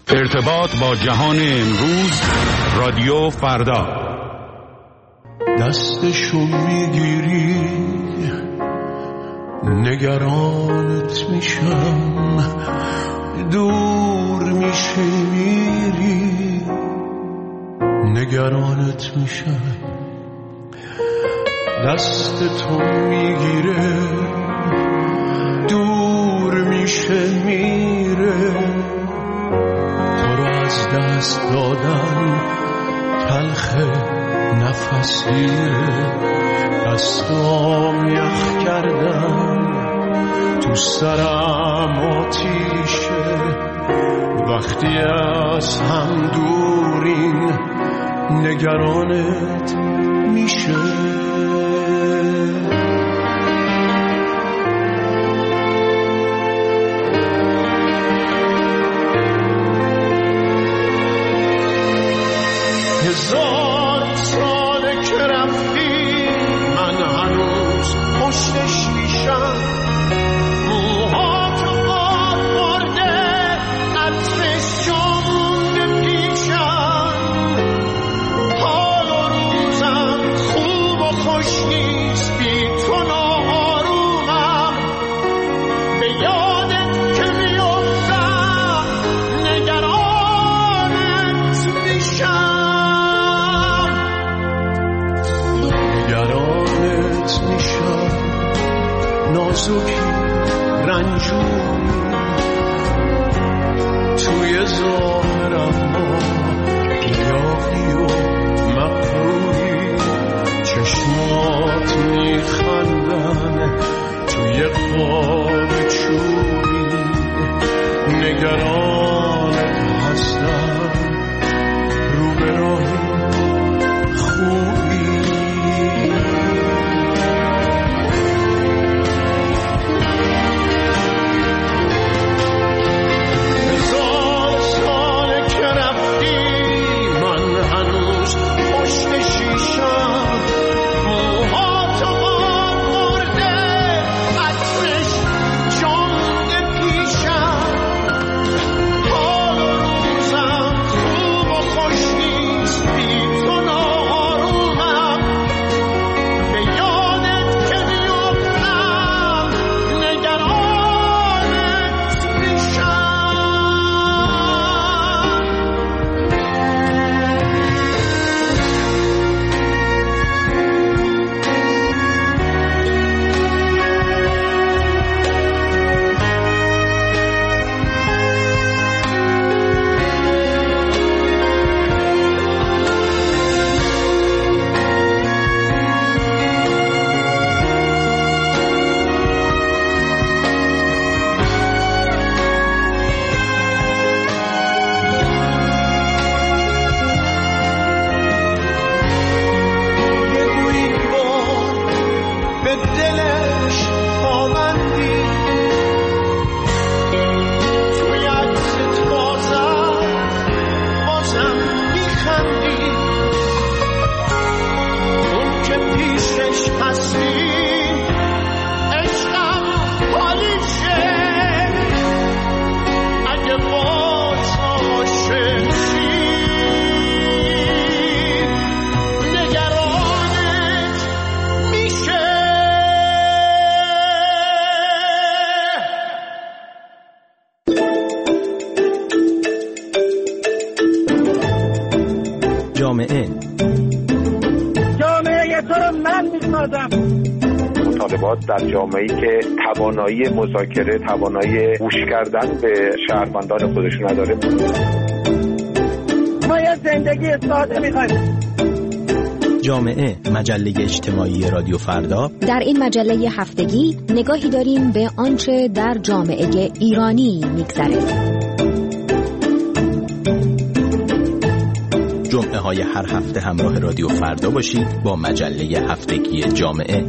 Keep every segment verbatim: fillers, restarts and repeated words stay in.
ارتباط با جهان امروز، رادیو فردا. دستشو میگیری نگرانت میشم، دور میشه میری نگرانت میشم. دست تو میگیره دور میشه میره، تو رو از دست دادن تلخه نفسیه. دستام یخ کردن تو سرم آتیشه، وقتی از هم دوریم نگرانت میشه. هزار ساله که رفتی من هنوز پشت شیشم، موها تو باد برده عطرش جامونده پیشم. حال و روزم خوب و خوش نیست بی تو ناآرومم، به یادت که میافتم نگرانت میشم. نگرانت میشم، نازکی رنجوری توی ظاهرم ما گیاهی و مقروری. چشمات میخندن توی خواب چوری، نگرانت هستم رو به راه خوبی. جامعه جامعه تو رو من میسازم. مطالبات در جامعه‌ای که توانایی مذاکره، توانایی گوش کردن به شهروندان خودش نداره. ما یه زندگی ساده می‌خوایم. جامعه، مجله اجتماعی رادیو فردا. در این مجله هفتگی نگاهی داریم به آنچه در جامعه ایرانی می‌گذره. جمعه های هر هفته همراه رادیو فردا باشید با مجله هفتگی جامعه.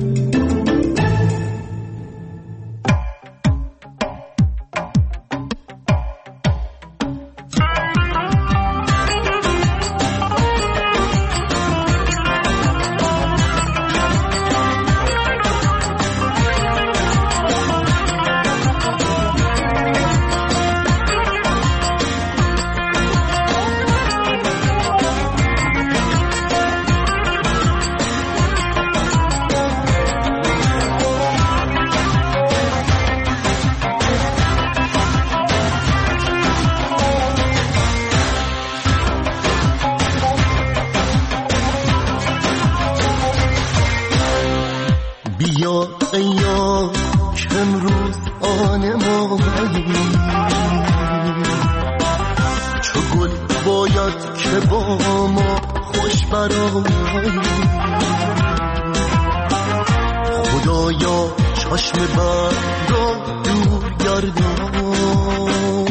که با ما خوش برایی. خدایا چشم بد را دور گردان،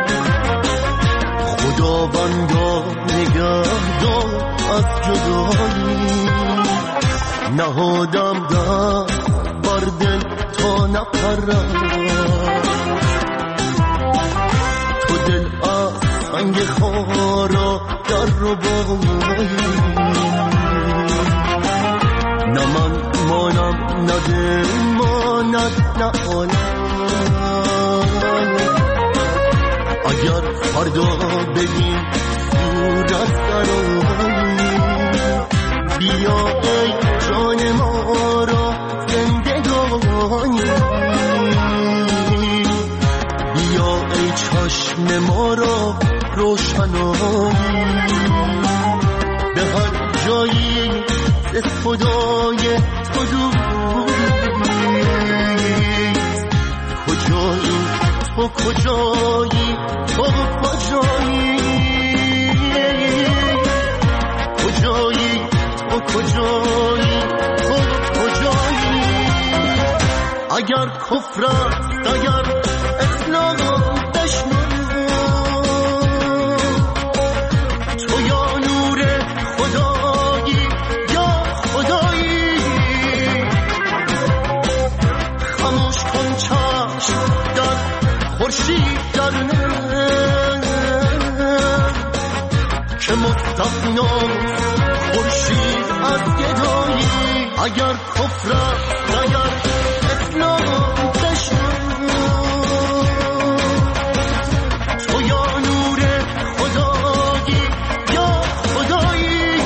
خداوندا نگهدار از جدایی. نهادم دست بر دل تا نپرم، تو دل از سنگ خارا در رو بایی. نه من مانم نه دل ماند نه آنم، اگر فردا بگیم صورت درایی. بیا ای جان ما را زندگانی، بیا ای چشم ما را روشنایی. به هر جایی از خدای تو دوری، کجایی تو کجایی تو کجایی، کجایی تو کجایی تو کجایی. اگر کفر است اگر اسلام دشمن، تو یا نور خدایی یا خدایی. خاموش کن چشم در خورشید در که مستثنا خورشید از گدایی. اگر کفر است اگر اسلام دشمن، تو یا نور خدایی یا خدایی.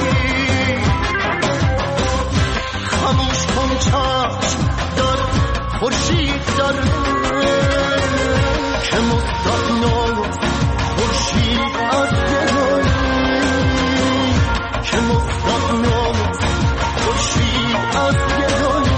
خاموش کن چشم در خورشید در که مستثنا خورشید از گدایی، که مستثنا خورشید از گدایی.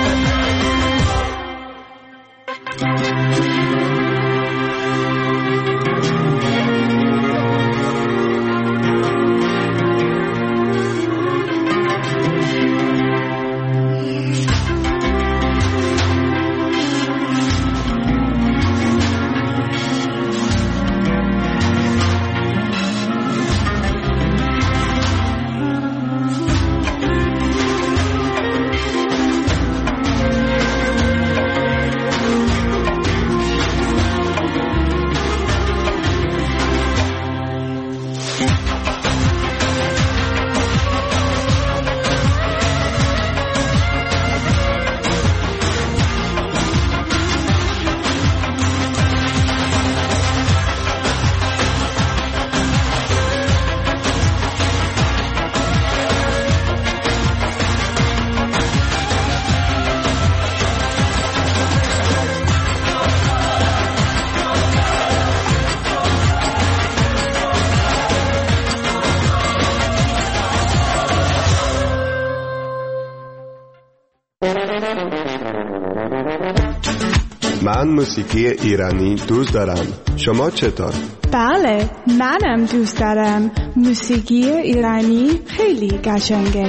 من موسیقی ایرانی دوست دارم. شما چطور؟ بله، منم دوست دارم. موسیقی ایرانی خیلی قشنگه.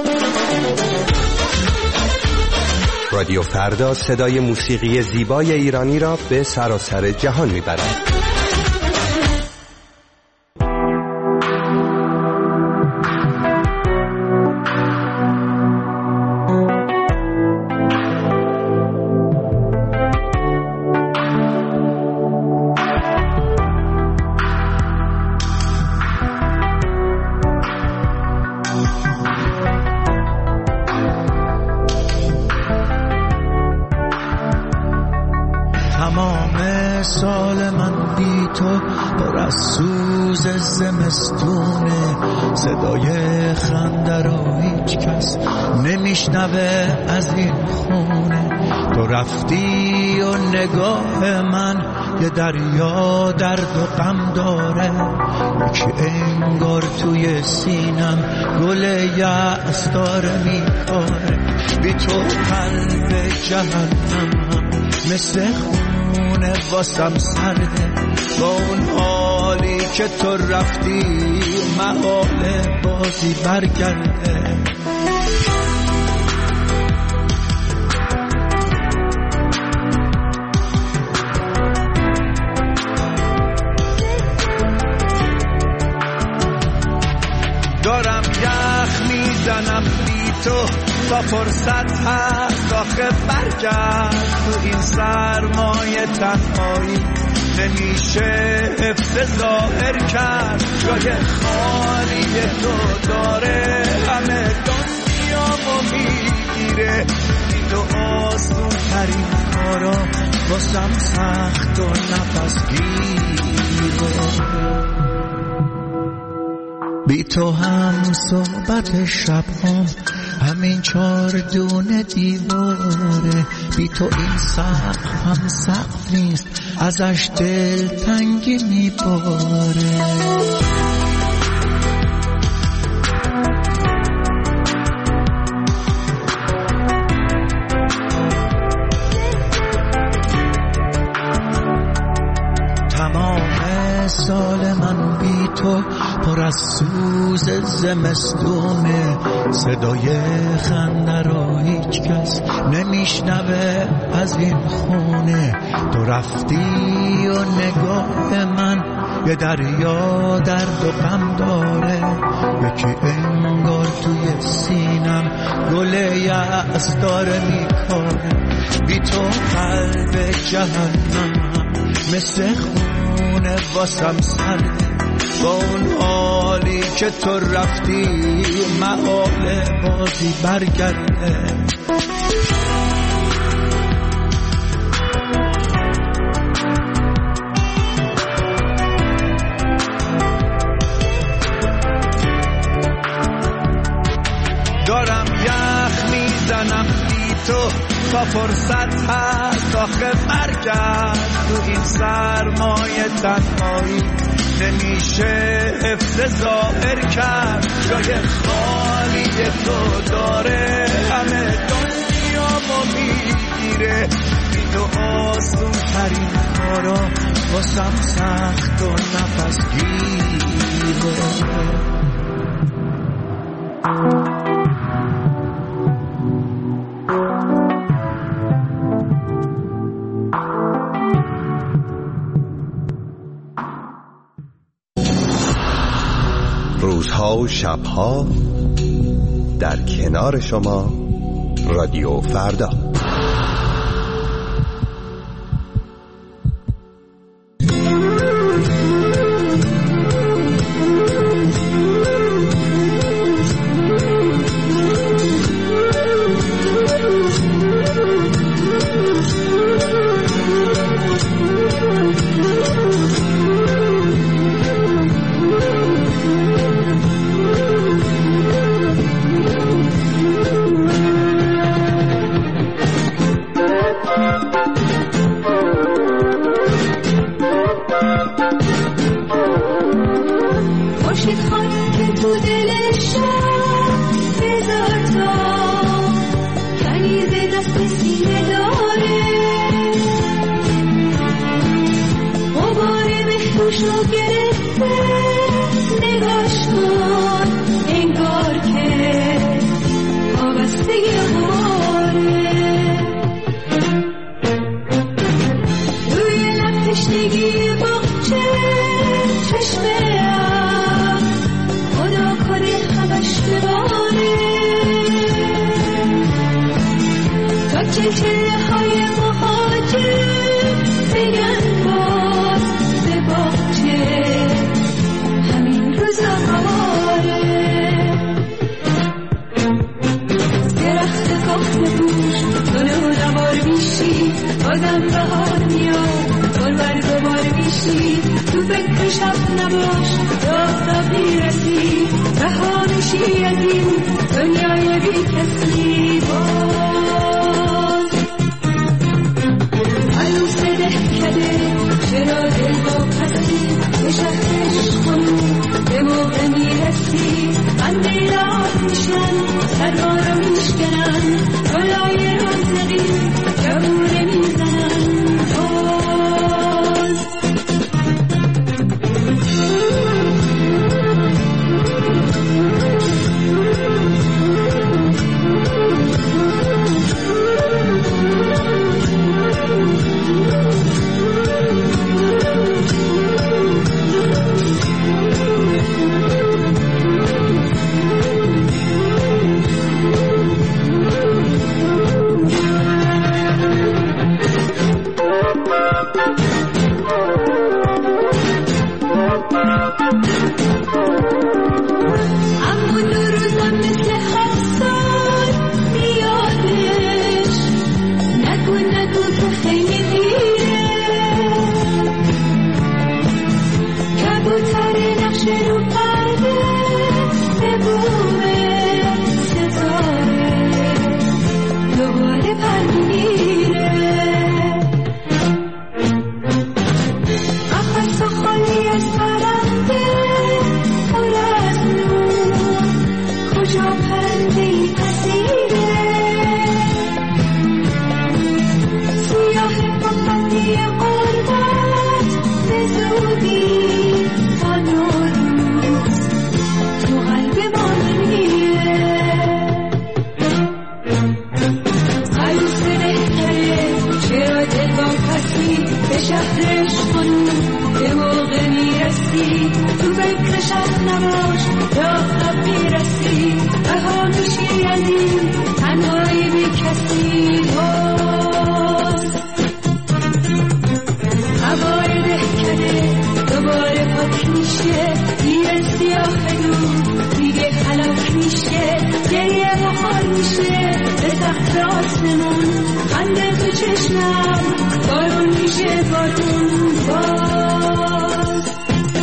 رادیو فردا صدای موسیقی زیبای ایرانی را به سراسر جهان میبرد. سال من بی تو پر از سوز زمستونه، صدای خنده رو هیچ کس نمیشنوه از این خونه. تو رفتی و نگاه من یه دریا درد و غم داره، یکی انگار توی سینم گل یأس داره میخوره. بی تو قلب جهنم مثل خونه واسم سرده، با اون حالی که تو رفتی محال بازی برگرده. دارم یخ میزنم بی تو تا فرصت هست آخه برگرد. تو این سرمایه تنهایی نمیشه حفظ ظاهر کرد. جای خالی تو داره همه دنیامو میگیره. بی تو آسون ترین کارا واسم سخت و نفس گیره. بی تو هم صحبت شب هم همین چار دونه دیواره. بی تو این سقف هم سقف نیست ازش دل تنگی میباره. سال من بی تو پر از سوز زمستونه. صدای خنده را هیچ کس نمیشنوه از این خونه. تو رفتی و نگاه من یه دریا درد و غم داره. یکی انگار توی سینم گل یأس داره میکاره. بی تو قلب جهنم مثل خونه واسم سرده. با اون حالی که تو رفتی محال بازی برگرده. دارم یخ میزنم بی تو تا فرصت هست آخه برگرد. تو این سرمایه تنهایی نمیشه حفظ ظاهر کرد. جای خالی تو داره همه دنیامو میگیره. بی تو آسون ترین کارا واسم سخت و نفس گیره. روزها و شبها در کنار شما رادیو فردا. کبوتر نقش رو پرده به بوم ستاره دوباره پر میره. قفس خالی از پرنده پر از نور کجا پرنده ای پذیره. سیاه پاپندی قربت به زودی تا نوروز تو قلب ما نمیره. عروس بهتره چرا دل با پسی به شهرش خانوم به موقع میرسی تو فکر شب نباش تا آفتاب میرسی رها میشی از این تنهایی بی کسی باز. هوای دهکده دوباره پاک میشه دیگه سیاه دور دیگه خلاک میشه گریه بخار میشه به سقف آسمون خنده تو چشمم بارون میشه بارون باز.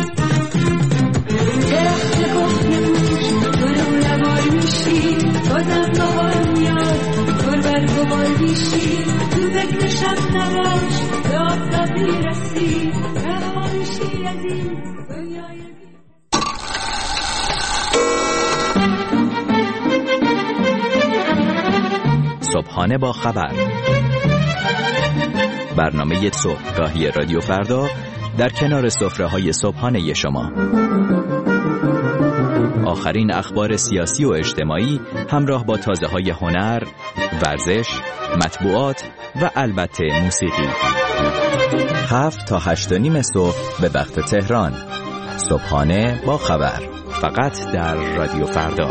درخت کهنه موش گلو نوار میشی بازم بهار میاد گل برگ و بار میشی تو فکر شب نباش به آفتاب میرسی رها میشی از این دنیای صبحانه با خبر، برنامه صبحگاهی رادیو فردا در کنار سفره‌های صبحانه شما. آخرین اخبار سیاسی و اجتماعی همراه با تازه‌های هنر، ورزش، مطبوعات و البته موسیقی. هفت تا هشت و نیم صبح به وقت تهران. صبحانه با خبر، فقط در رادیو فردا.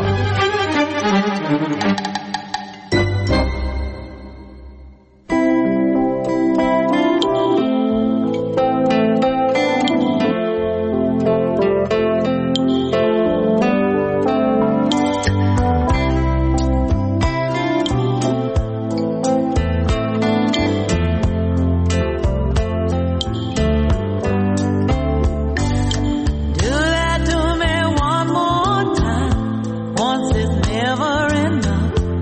never enough.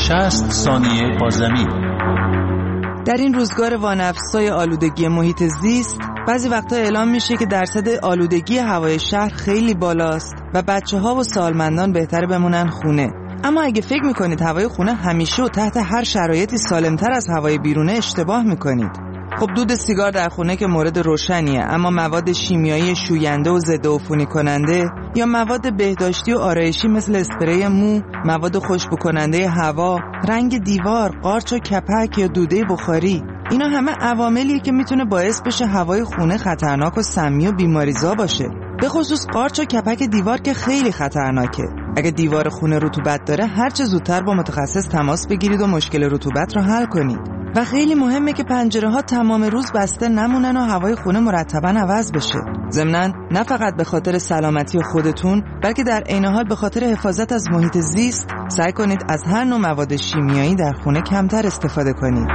شصت ثانیه با زمین. در این روزگار وانفسای آلودگی محیط زیست بعضی وقتا اعلام میشه که درصد آلودگی هوای شهر خیلی بالاست و بچه ها و سالمندان بهتر بمونن خونه. اما اگه فکر میکنید هوای خونه همیشه و تحت هر شرایطی سالمتر از هوای بیرونه اشتباه میکنید. خب دود سیگار در خونه که مورد روشنیه، اما مواد شیمیایی شوینده و ضد عفونی کننده یا مواد بهداشتی و آرایشی مثل اسپری مو، مواد خوشبو کننده هوا، رنگ دیوار، قارچ و کپک یا دوده بخاری، اینا همه عواملیه که میتونه باعث بشه هوای خونه خطرناک و سمی و بیماریزا باشه. به خصوص قارچ و کپک دیوار که خیلی خطرناکه. اگه دیوار خونه رطوبت داره هر چه زودتر با متخصص تماس بگیرید و مشکل رطوبت رو حل کنید. و خیلی مهمه که پنجره ها تمام روز بسته نمونن و هوای خونه مرتباً عوض بشه. ضمناً نه فقط به خاطر سلامتی خودتون بلکه در عین حال به خاطر حفاظت از محیط زیست سعی کنید از هر نوع مواد شیمیایی در خونه کمتر استفاده کنید.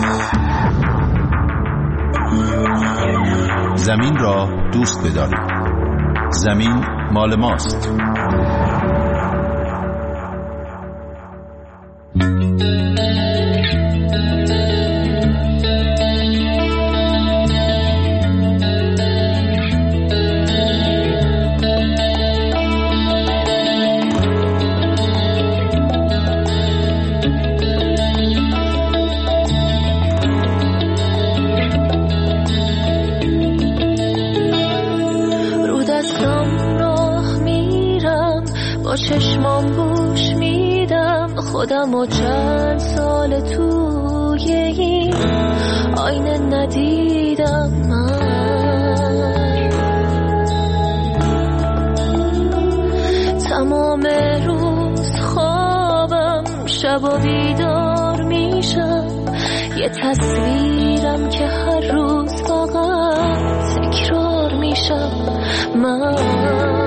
زمین را دوست بدارید. زمین مال ماست. چشمام گوش میدم خودم و چند سال توی این آینه ندیدم من. تمام روز خوابم شب و بیدار میشم یه تصویرم که هر روز فقط تکرار میشم من.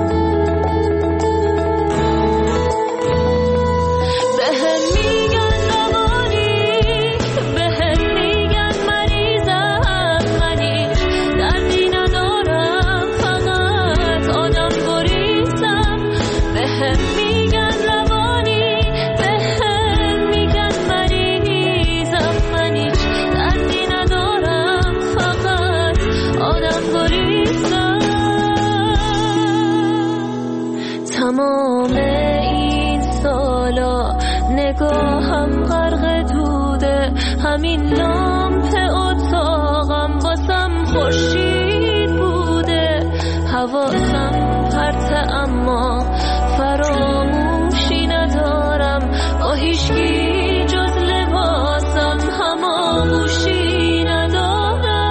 تمام این سالا نگاهم غرق دوده، همین لامپ اتاقم واسم خورشید بوده. حواسم پرته اما فراموشی ندارم، با هیچکی جز لباسم هماغوشی ندارم.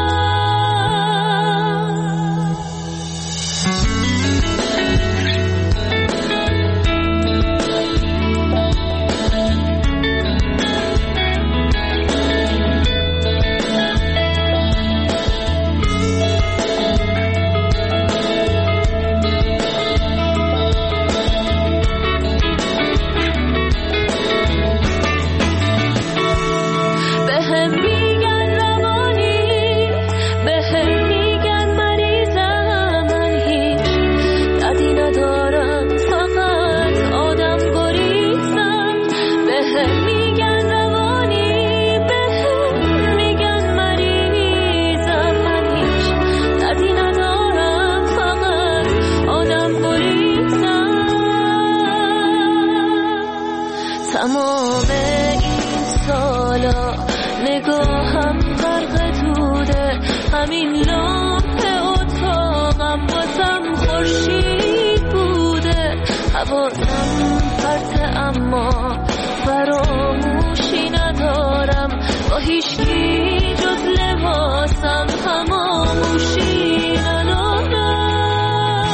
تمام این سالا نگاهم غرق دوده، همین لامپ اتاقم واسم خورشید بوده. حواسم پرته اما فراموشی ندارم، با هیچکی جز لباسم هماغوشی ندارم.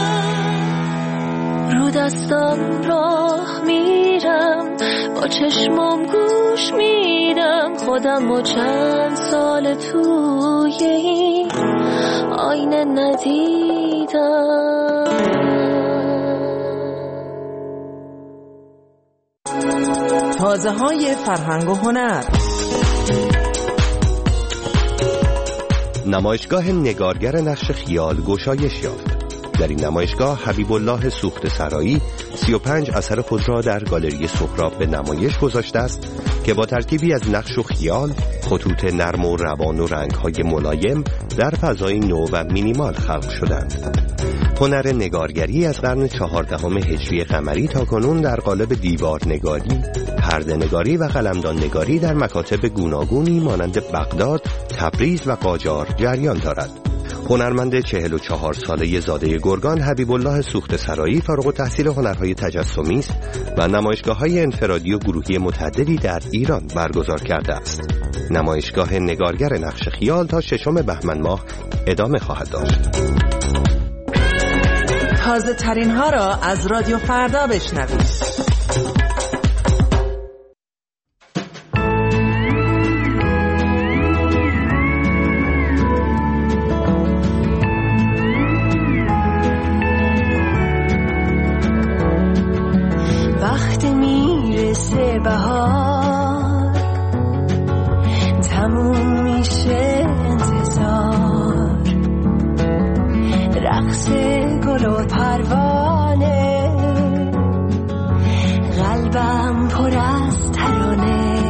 رو دستم راه میرم، با چشمام گوش میدم خودم و چند سال توی این آینه ندیدم. تازه های فرهنگ و هنر. نمایشگاه نگارگر نقش خیال گشایش یافت. در این نمایشگاه حبیب الله سوخته سرایی سی و پنج اثر خود را در گالری سهراب به نمایش گذاشته است که با ترکیبی از نقش و خیال، خطوط نرم و روان و رنگ‌های ملایم در فضای نو و مینیمال خلق شدند. هنر نگارگری از قرن چهاردهم هجری قمری تا کنون در قالب دیوار نگاری، پرده نگاری و قلمدان نگاری در مکاتب گوناگونی مانند بغداد، تبریز و قاجار جریان دارد. هنرمند چهل و چهار ساله زاده گرگان حبیب الله سوخته سرایی فارغ التحصیل هنرهای تجسمی است و نمایشگاه‌های انفرادی و گروهی متعددی در ایران برگزار کرده است. نمایشگاه نگارگر نقش خیال تا ششم بهمن ماه ادامه خواهد داشت. تازه ترین ها را از رادیو فردا بشنوید. وقتی میرسه بهار تموم میشه انتظار، رقص گل و پروانه، قلبم پر از ترانه.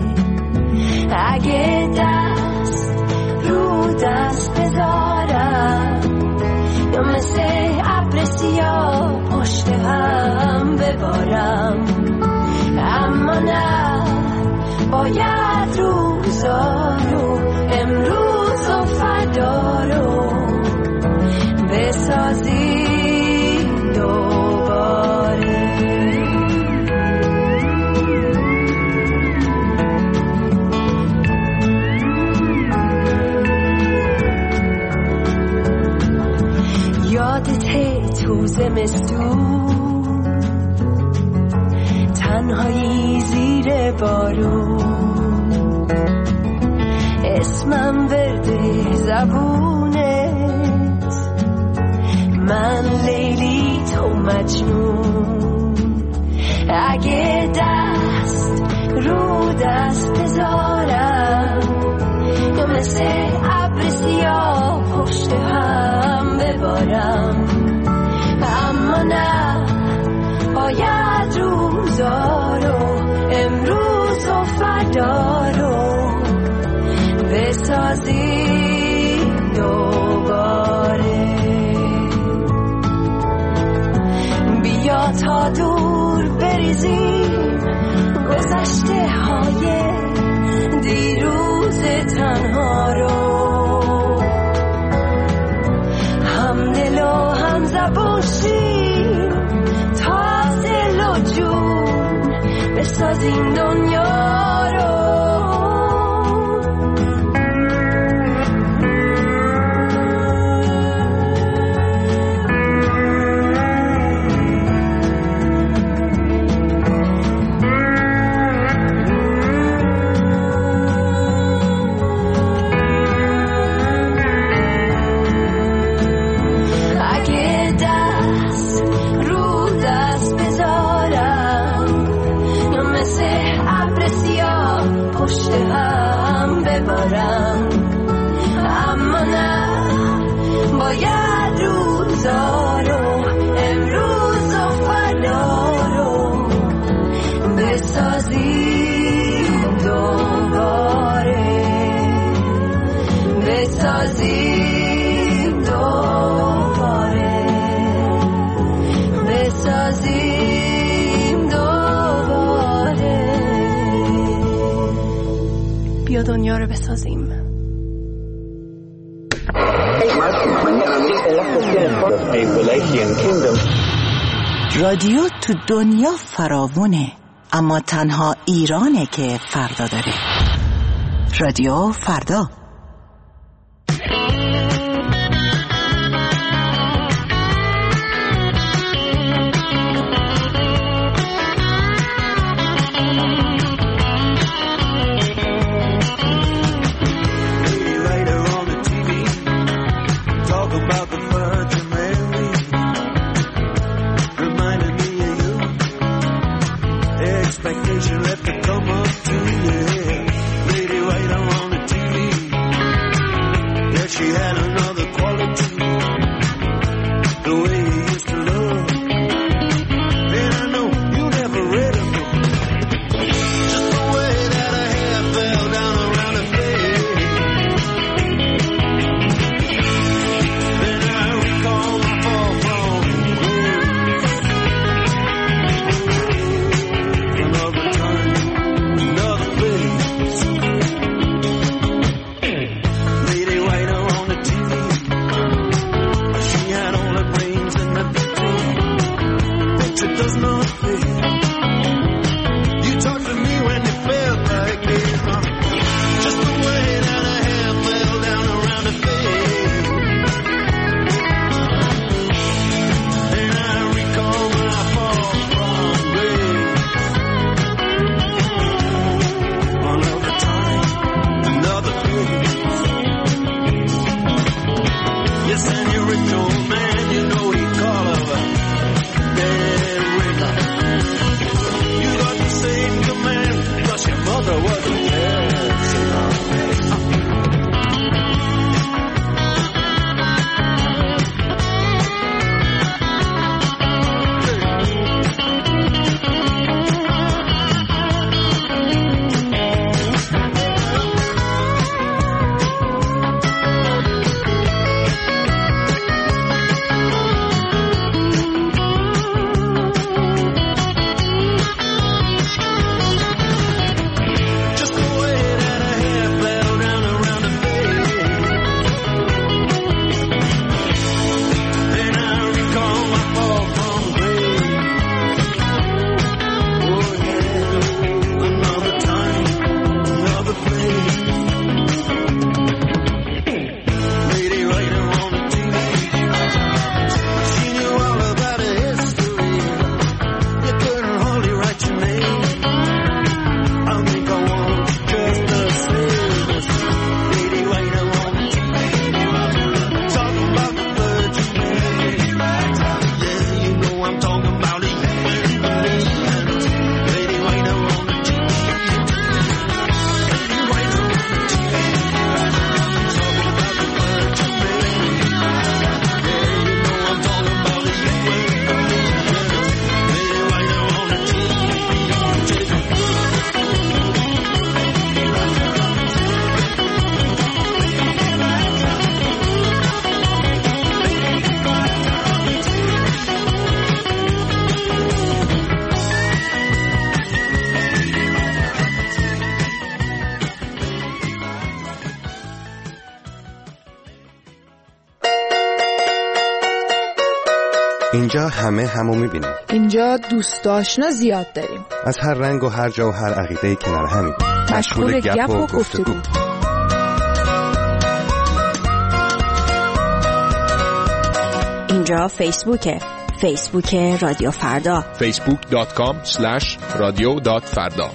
اگه دست رو دست بذارم یا مثل ابر سیاه پشت هم ببارم، اما نه باید روزا رو امروز و فردا رو بسازی دوباره. یادته تو زمستون تنهایی زیر بارون، اسمم ورده زبونت، من لیلی تو مجنون. اگه دست رو دست بذارم یا مثل ابر سیاه پشت هم ببارم، اما نه باید روزا رو امروز و فردا رو بسازی دوباره. بیا تا دور بریزیم گذشته های دیروز تنها رو، هم دل و هم زبون شیم تا دل و جون بسازیم دنیا رو. اما نه باید روزا رو امروز و فردا رو بسازیم دوباره، بسازیم دوباره، بسازیم دوباره. بیا دنیا رو بسازیم. رادیو تو دنیا فراوونه، اما تنها ایرانه که فردا داره. رادیو فردا. Expectation left to come up to you. Lady, wait, I'm on the T V. اینجا همه همو میبینیم. اینجا دوست آشنا زیاد داریم. از هر رنگ و هر جا و هر عقیده کنار همیم. مشغول گپ و گفتگو. اینجا فیسبوکه. فیسبوک رادیو فردا. فیسبوک دات کام اسلش رادیو دات فردا.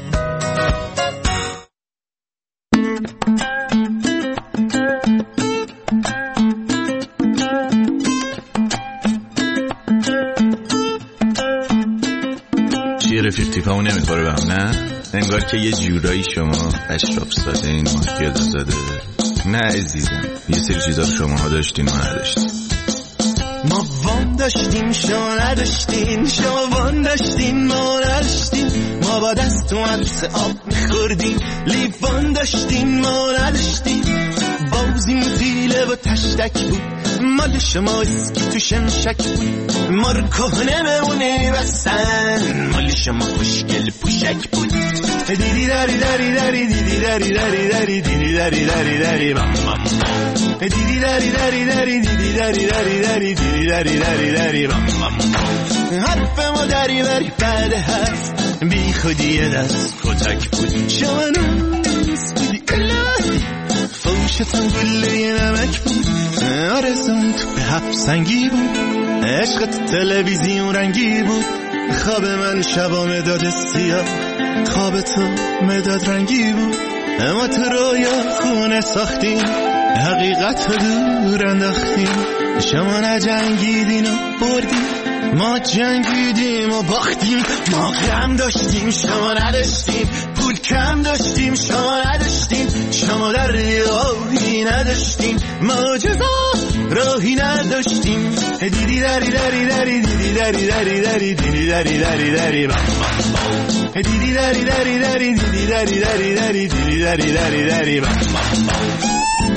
چیه رفیق تیپمون نمیخوره به هم نه؟ انگار که یه جورایی شما اشراف ساده این ما پیاده زده. نه عزیزم، یه سری چیزا شما ها داشتین ما نداشتین. ما وان داشتیم شما نداشتین، شما وان داشتین ما نداشتین. ما با دست و عدس آب میخوردیم، لیوان داشتین ما نداشتین. بازیم دیله و تشتک بود، مال شما اسکی تو شمشک بود. مار کهنه بمونه بستن، مال شما خوشگل پوشک بود. دیدی داری داری داری دیدی داری داری داری دیدی داری داری داری بام بام. دیدی داری داری داری دیدی داری داری داری دیدی داری داری داری بام بام. حرف ما داری بری بعد حرف، بی خودی دست کتک بود. شما نوست بودی الهی، فوشتم گله نمک بود. آرزون تو به حب سنگی بود، عشقت تلویزیون رنگی بود. خواب من شبا مداد سیاه، خواب تو مداد رنگی بود. اما تو رویا خونه ساختیم، حقیقت رو دور انداختیم. شما نجنگیدین و بردیم، ما جنگیدیم و باختیم. ما غم داشتیم شما نداشتیم، پول کم داشتیم شما نداشتیم. شما در راهی نداشتیم، ما جزا راهی نداشتیم. دیدی داری داری داری دیدی داری داری داری دیدی داری داری داری بام بام. دیدی داری داری داری دیدی داری داری داری دیدی داری داری داری بام بام.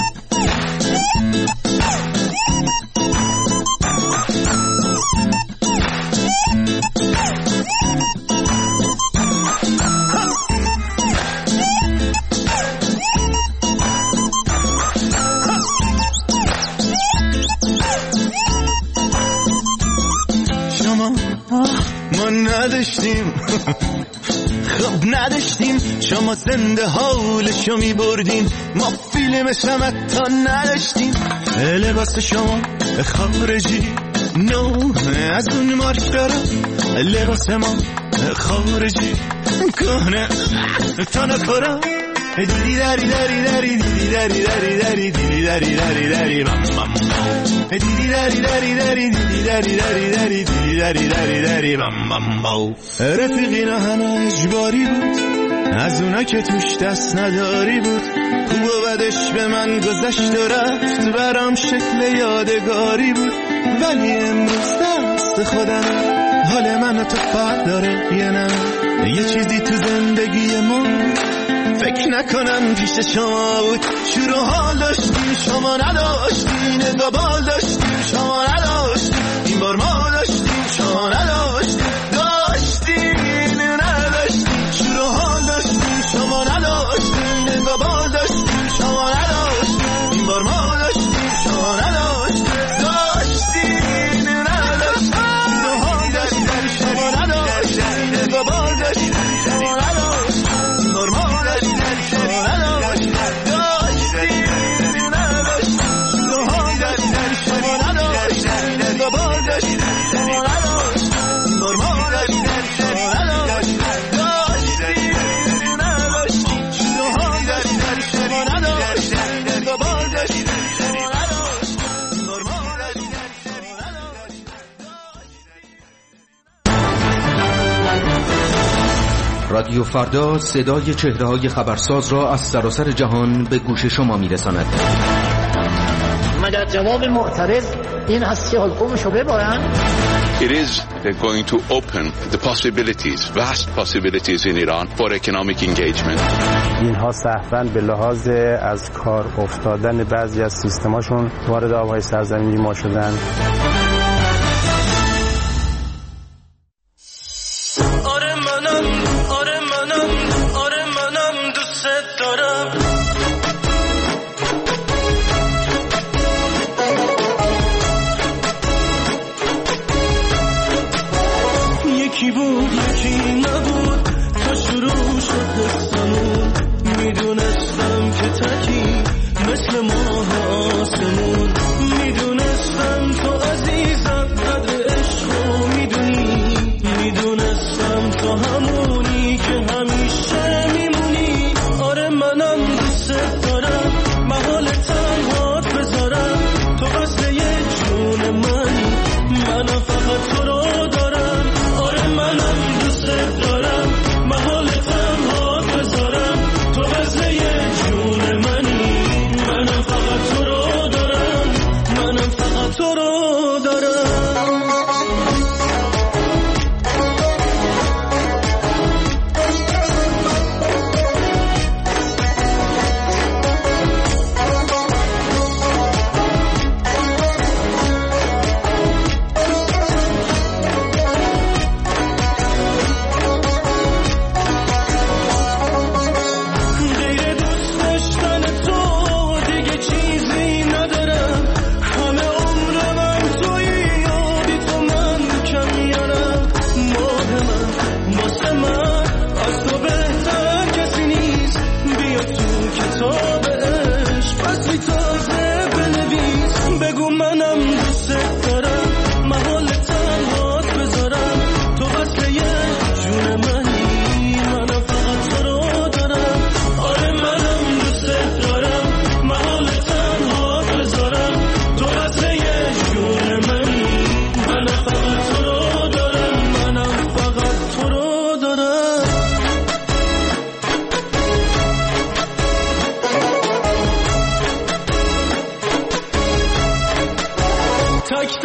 ما نداشتیم خب نداشتیم، شما زنده حالشو می بردین. ما فیلمش هم حتی نداشتیم. لباس شما خارجی نو از اون مارک داره، لباس ما خارجی کهنه تا نکارم. دیدی داری داری داری دیدی داری داری داری دیدی داری داری داری بام بام. دیدی داری داری داری دیدی داری داری داری دیدی داری داری داری بام بام بام. رفیقینا همه اجباری بود، از اونا که توش دست نداری بود. خوب و بدش به من گذشت و رفت، برام شکل یادگاری بود. ولی امروز دست خودم، حال من تو فرق داره یه نه. یه چیزی تو زندگی ما فکر نکنم پیش شما بود. شور و حال داشتیم شما نداشتین، دبال داشتیم شما نداشتین. این بار ما داشتیم شما نداشتین، داشتین نداشتین. شور و حال داشتیم شما نداشتین، دبال داشتیم شما نداشتین. این بار ما داشتیم شما نداشتین، داشتین نداشتین. شور و حال داشتیم شما نداشتین، دبال داشتیم شما نداشتین. این بار ما رادیو فردا صدای چهره‌های خبرساز را از سراسر جهان به گوش شما می‌رساند. مگر جواب معترض این هست که حلقومشو ببرن؟ It is going to open the possibilities, vast possibilities in Iran for economic engagement. اینها صحفاً به لحاظ از کار افتادن بعضی از سیستماشون وارد آبهای سرزمینی ما شدن. آره منم آره منم آره منم دوست دارم.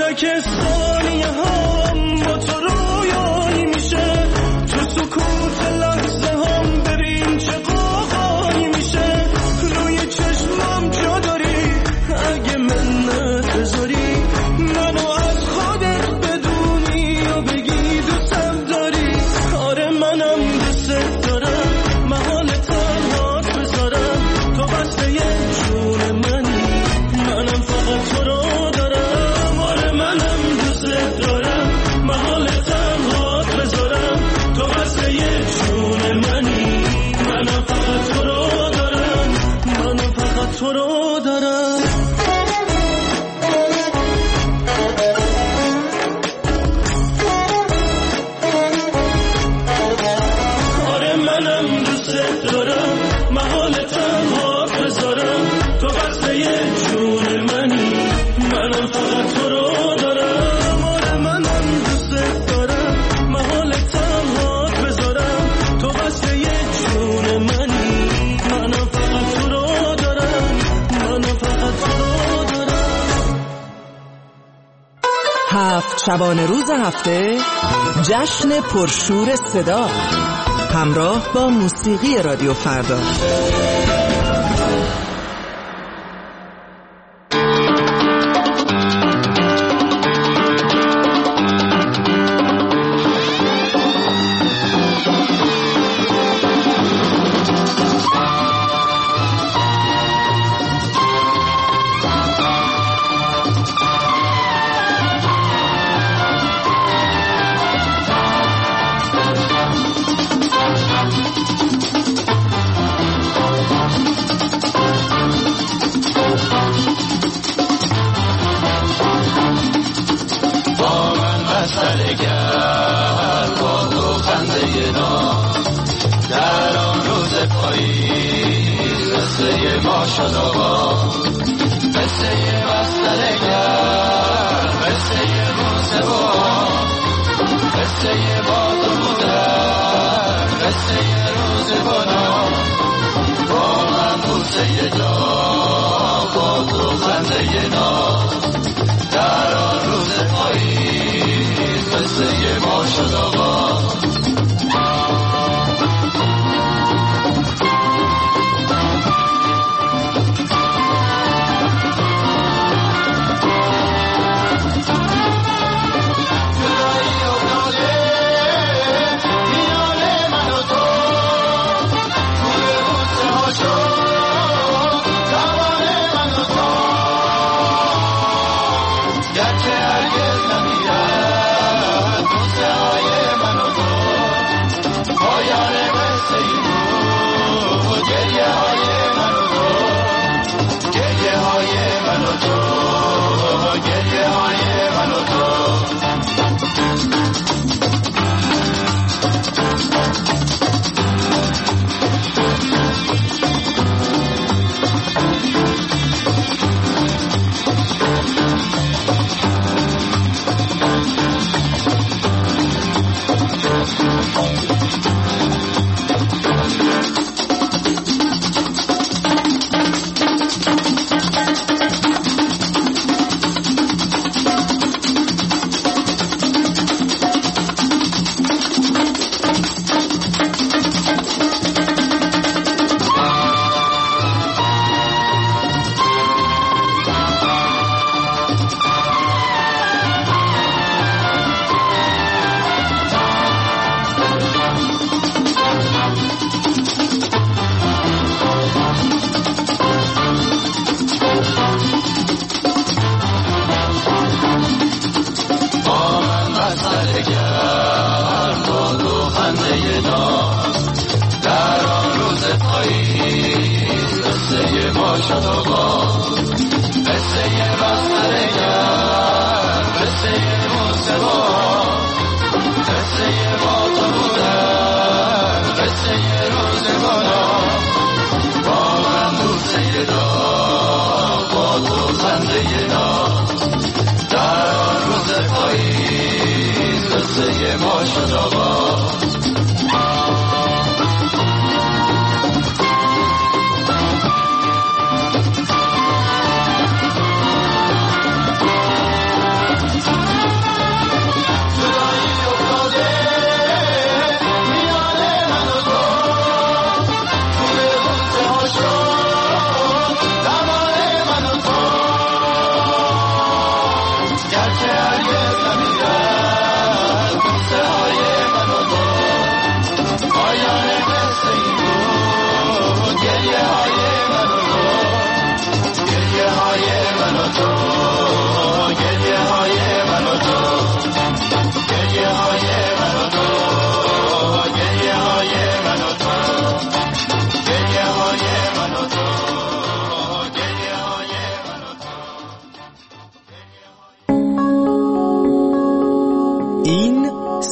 که ثانیه هم با تو رویایی میشه، تو سکوت لحظه هم ببین چه قاقایی میشه. روی چشمم جا داری اگه منت بذاری، منو از خودت بدونی و بگی دوستم داری. آره منم دوست دارم، محال تنهات بذارم، تو بسته یه جون منی، منم فقط تو رو دارم. آره منم دوست دارم، محال تنهات بذارم، تو بسته یه جون منی، منم فقط تو رو دارم، منم فقط تو رو دارم. آره منم دوست دارم، محال تنهات بذارم، تو بسته یه جون منی، منم فقط تو رو دارم. آره منم دوست دارم، محال تنهات بذارم، تو بسته یه جون منی، منم فقط تو رو دارم، منم فقط تو رو دارم. هفت شبانه روز هفته جشن پرشور صدا همراه با موسیقی رادیو فردا.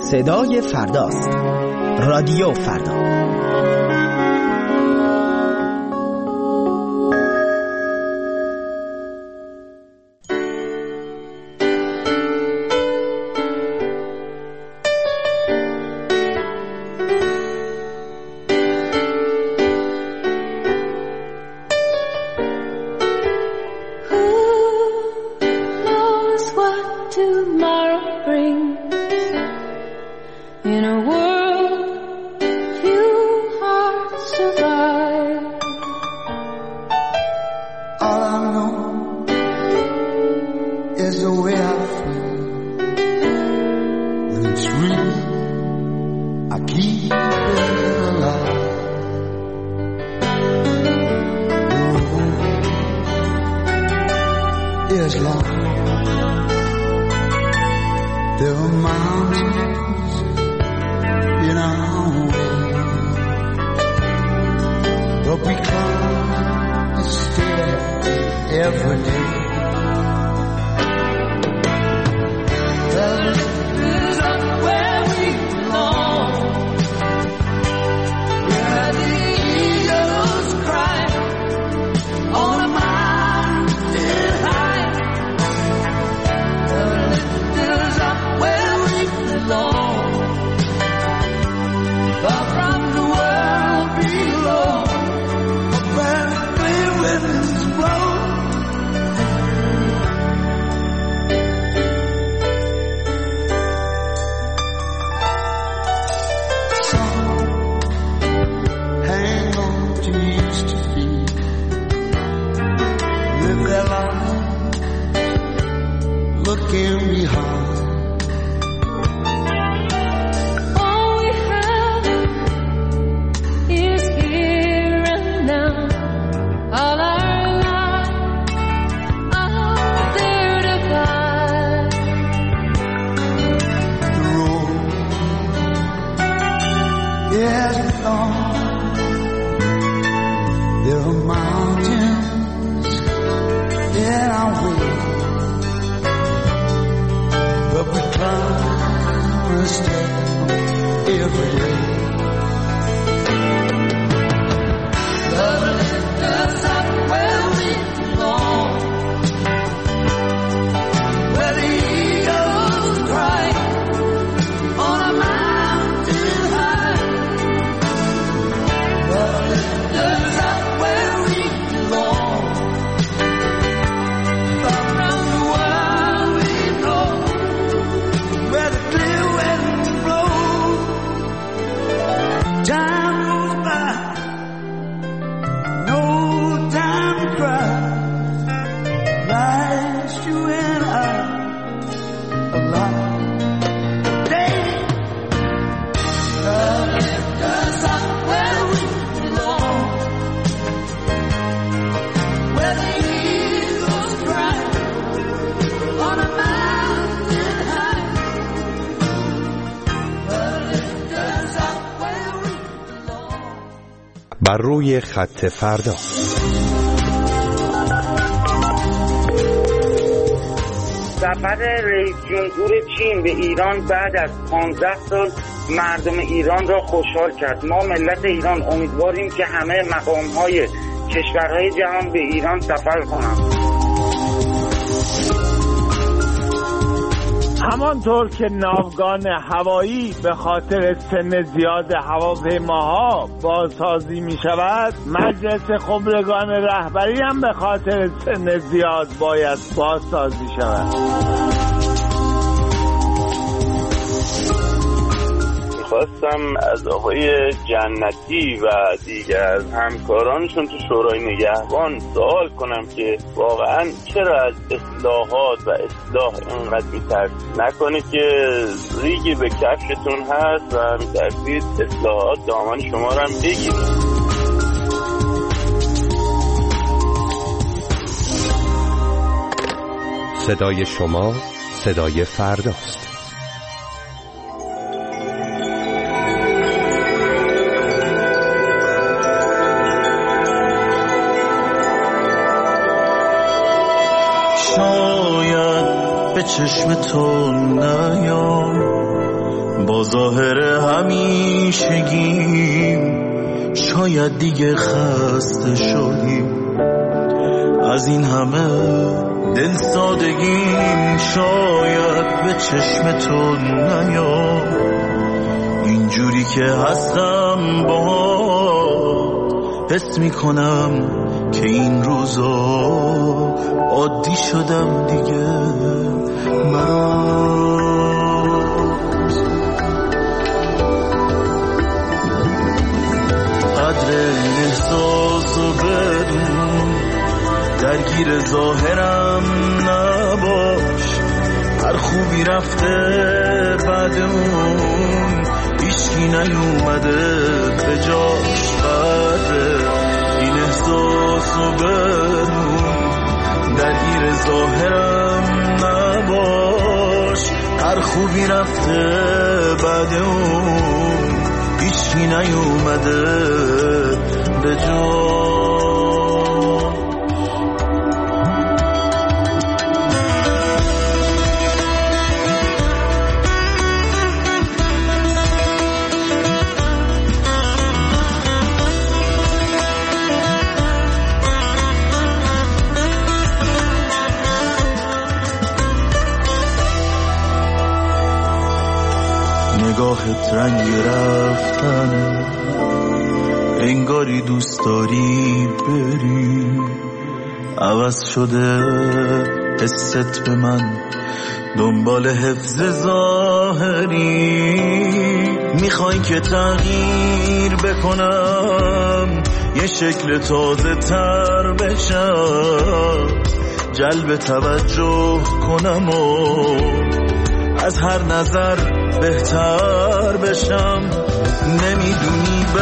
صدای فرداست. رادیو فردا. بر روی خط فردا. سفر رئیس جمهور چین به ایران بعد از پانزده سال مردم ایران را خوشحال کرد. ما ملت ایران امیدواریم که همه مقام‌های کشورهای جهان به ایران سفر کنند. همانطور که ناوگان هوایی به خاطر سن زیاد هواپیماها بازسازی می شود، مجلس خبرگان رهبری هم به خاطر سن زیاد باید بازسازی شود. خواستم از آقای جنتی و دیگر از همکارانشون تو شورای نگهبان سوال کنم که واقعا چرا از اصلاحات و اصلاح اینقدر میترسید؟ نکنه که ریگی به کفشتون هست و میترسید اصلاحات دامان شما رو هم بگیرید. صدای شما صدای فرداست. شاید به چشم تو نیام، با ظاهر همیشگیم شاید دیگه خسته شدیم از این همه دل سادگیم، شاید به چشم تو نیاد اینجوری که هستم باهات، حس میکنم که این روزا عادی شدم دیگه برات. قدر این احساس و بدون درگیر ظاهرم نباش، هر خوبی رفته بعد اون هیچکی نیومده به جاش. قدر این احساس و بدون درگیر ظاهرم نباش، هر خوبی رفته بعد اون هیچکی نیومده به جاش. نگاهت رنگ رفتن، انگاری دوست داری بری، عوض شده حست به من دنبال حفظ ظاهری. میخوای که تغییر بکنم، یه شکل تازه تر بشم، جلب توجه کنم و از هر نظر بهتر بشم. نمیدونی به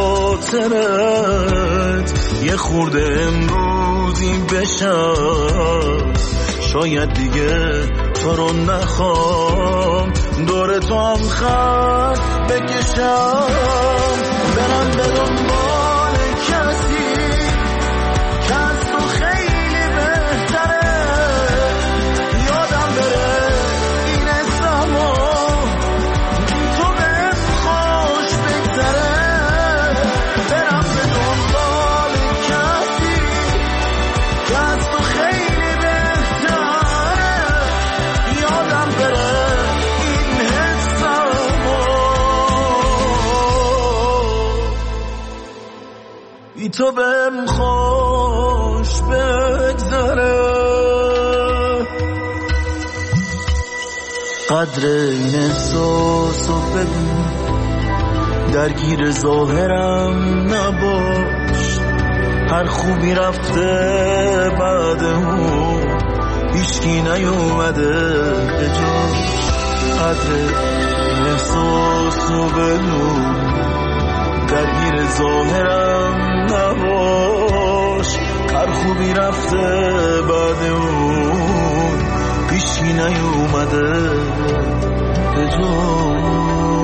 خاطرت یه خورده امروزی بشم، شاید دیگه تو رو نخوام دور تو هم خط بکشم. برم به دنبال کسی که از تو خیلی بهتره، یادم بره این اسمو بی تو بهم خوش بگذره. برم به دنبال کسی که از تو خیلی بهتره، یادم بره این حسمو بی تو بهم خوش بگذره. قدر این احساس و بدون درگیر ظاهرم نباش، هر خوبی رفته بعد اون هیچکی نیومده به جاش. قدر این احساس و بدون درگیر ظاهرم نباش، هر خوبی رفته بعد اون هیچکی نیومده به جاش.